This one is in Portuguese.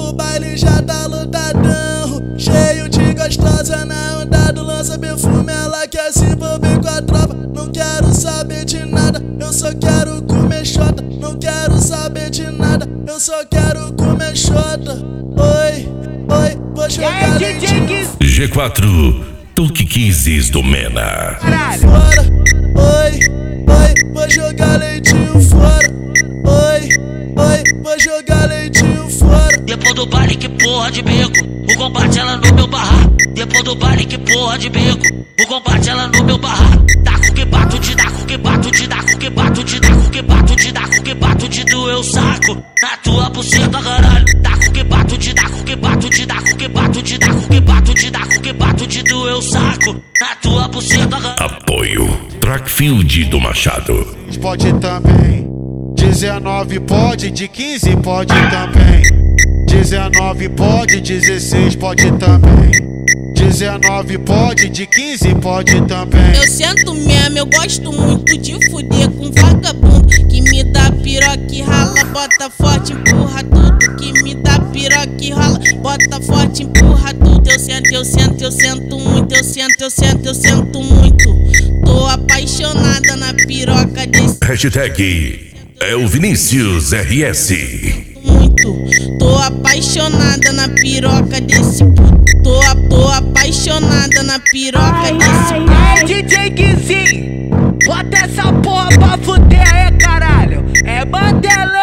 O baile já tá lotadão, cheio de gostosa na onda do lança perfume. Ela quer se envolver com a tropa, não quero saber de nada. Eu só quero comer xota, não quero saber de nada. Eu só quero comer xota. Oi, oi, vou jogar leitinho G4, Tuque Quizzes do Mena. fora. Oi, oi, vou jogar leitinho fora. Oi, oi, vou jogar leitinho fora. Depois do baile que porra de beco, o combate ela no meu barraco. Depois do baile que porra de beco, o combate ela no meu barraco. Daco que bato, te daco que bato, te daco que bato, te daco que bato, te daco que bato, te doeu o saco na tua buceta, caralho. Daco que bato, te daco que bato, te daco que bato, te daco que bato, te daco que bato, te doeu o saco na tua buceta, caralho. Apoio Trackfield do Machado. Pode também, 19 pode, de 15 pode também, 19 pode, 16 pode também, 19 pode, de 15 pode também. Eu sento mesmo, eu gosto muito de fuder com vagabundo que me dá piroca e rala, bota forte, empurra tudo. Que me dá piroca e rala, bota forte, empurra tudo. Eu sento, eu sento, eu sento muito, eu sento, eu sento, eu sento muito. Tô apaixonada na piroca desse Hashtag é o Vinícius RS. muito. Tô apaixonada na piroca desse puto. Tô apaixonada na piroca desse puto. Ai, DJ Guizinho, bota essa porra pra fuder aí, caralho. É Mandela.